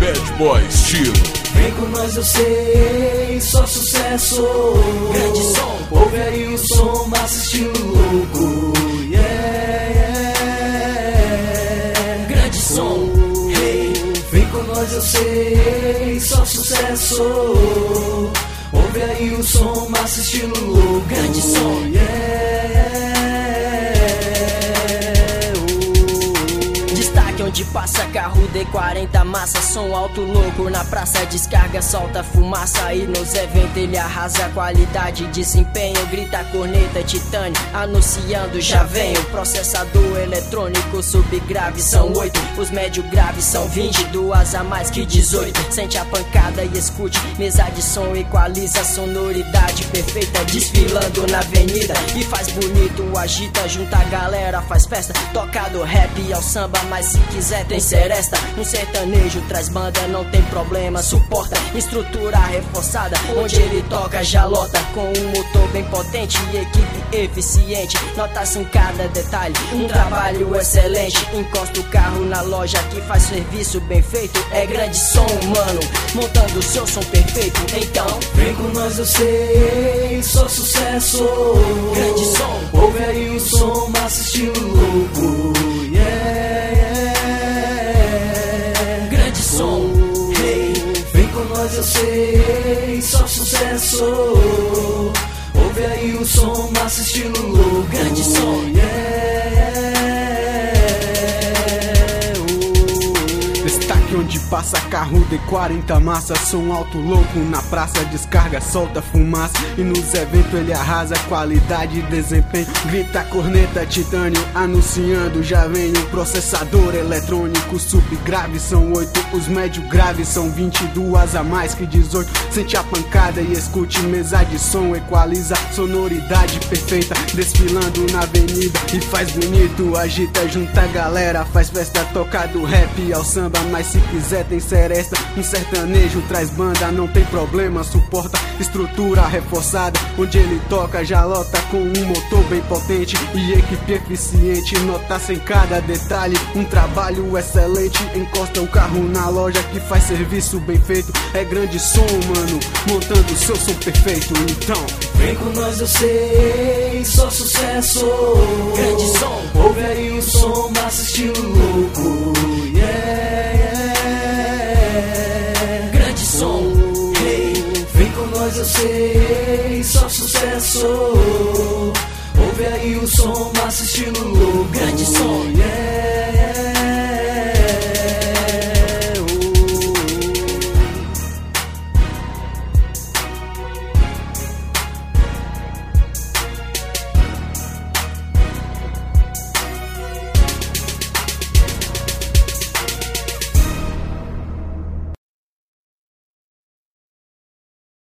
Bad Boy estilo. Vem com nós, eu sei, só sucesso. Grande som, ouve aí o som, massa estilo louco. Yeah, yeah. Grande som, hey. Vem com nós, eu sei, só sucesso. Ouve aí o som, massa estilo louco. Grande som, yeah. Onde passa carro D40 massa, som alto louco na praça, descarga, solta fumaça. E nos eventos ele arrasa qualidade, desempenho, grita corneta, titânio, anunciando já vem. O processador eletrônico subgrave são 8, os médio graves são 20, duas a mais que 18. Sente a pancada e escute, mesa de som equaliza, sonoridade perfeita, desfilando na avenida. E faz bonito, agita, junta a galera, faz festa, toca do rap ao samba, mas se quiser tem seresta. Um sertanejo traz banda, não tem problema, suporta estrutura reforçada, onde ele toca já lota. Com um motor bem potente e equipe eficiente, nota-se em cada detalhe, um trabalho excelente. Encosta o carro na loja que faz serviço bem feito. É grande som, mano, montando o seu som perfeito. Então vem com nós, eu sei, só sucesso. Grande som, ouve aí o som, massa estilo louco. Yeah, grande som, hey. Vem com nós, eu sei, só sucesso. Ouve aí o som, massa estilo louco. Grande som, yeah. Destaque onde passa carro D40 massa, som alto louco na praça, descarga, solta fumaça. E nos eventos ele arrasa qualidade e desempenho, grita corneta, titânio, anunciando já vem. O processador eletrônico subgrave são 8, os médio graves são 20, duas a mais que 18. Sente a pancada e escute, mesa de som equaliza, sonoridade perfeita, desfilando na avenida. E faz bonito, agita, junta a galera, faz festa, toca do rap ao samba, mas se quiser tem seresta. Um sertanejo traz banda, não tem problema, suporta estrutura reforçada, onde ele toca já lota. Com um motor bem potente e equipe eficiente, nota-se em cada detalhe, um trabalho excelente. Encosta o carro na loja que faz serviço bem feito. É grande som, mano, montando o seu som perfeito. Então vem com nós, eu sei, só sucesso. grande som, ouve aí o som, massa estilo louco. Yeah, grande som, hey. Vem com nós, eu sei, só sucesso. Ouve aí o som, massa estilo louco. Grande som, yeah.